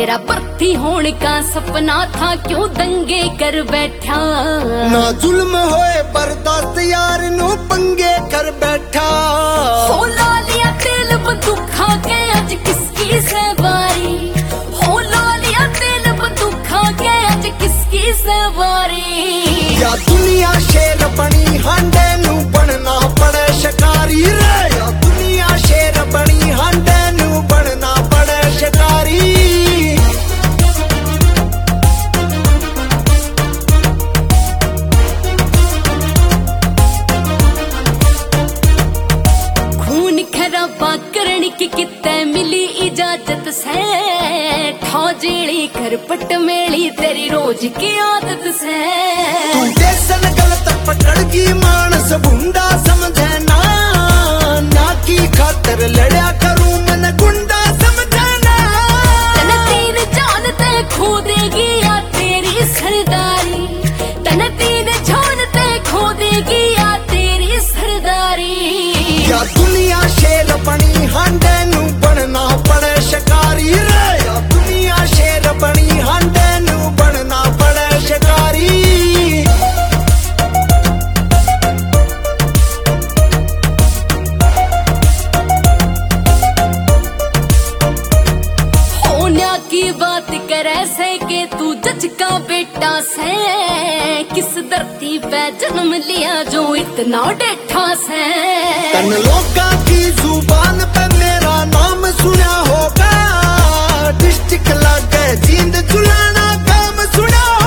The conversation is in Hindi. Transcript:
तेरा भर्ती होने का सपना था, क्यों दंगे कर बैठा। ना जुल्म होए बर्दाश्त यार नू पंगे कर बैठा। हो ला लिया तेल बंदूक खा के आज किसकी सवारी। हो ला लिया तेल बंदूक खा के आज किसकी सवारी। या दुनिया शेर बनी हांडे नू बनना पड़े शिकारी रे। या दुनिया शेर बनी हांडे नू बनना पड़े शिकारी। खून खराबा करने की कितने मिली इजाजत से। ठौजेड़ी कर पट मेली तेरी रोज की आदत से। तू जैसन गलत पकड़ की मानस गुंडा समझे ना। ना की खातर लड़ा करूं मन गुंडा समझे ना। तन तीन जानते खो देगी या तेरी सरदारी। तन तीन जानते खो देगी या तेरी सरदारी। या दुनिया शेर बनी हांडे नू बनना पड़े शिकारी रे। या दुनिया शेर बनी हांडे नू बनना पड़े शिकारी। होने की बात करे से के तू जज का बेटा से। किस धरती पे जन्म लिया जो इतना डेठा से। तन लोका की जुबान पे मेरा नाम सुना होगा। डिस्ट्रिक्ट लागे जींद चुलाना काम सुना